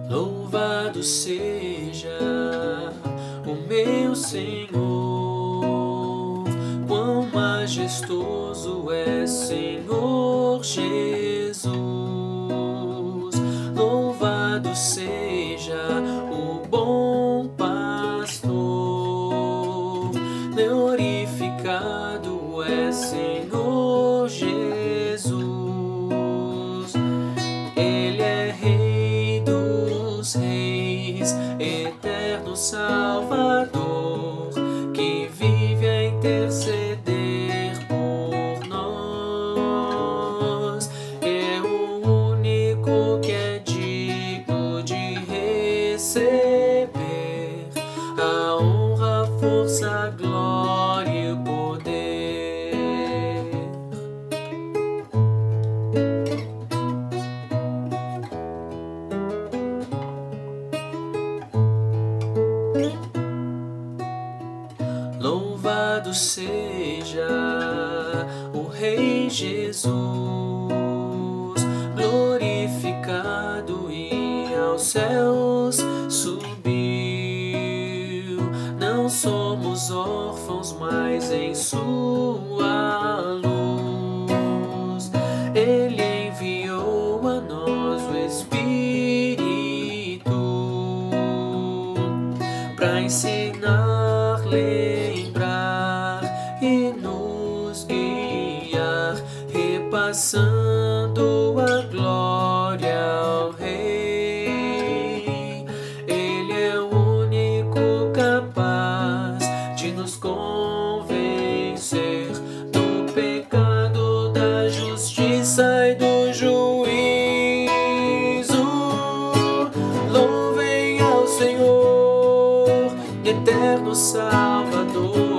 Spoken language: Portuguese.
Louvado seja o meu Senhor, quão majestoso é Senhor Jesus. Louvado seja o bom pastor, glorificado é Senhor Jesus. Ele é Rei dos Reis, eterno Salvador, que vive a interceder por nós. É o único que é digno de receber a honra, a força, a glória e o poder. Louvado seja o Rei Jesus, glorificado e aos céus subiu. Não somos órfãos, mas em sua luz Ele enviou a nós o Espírito para ensinar, lembrar e nos guiar, repassando a glória ao Rei. Ele é o único capaz de nos convencer do pecado, da justiça e do juízo. Louvem ao Senhor, eterno Salvador.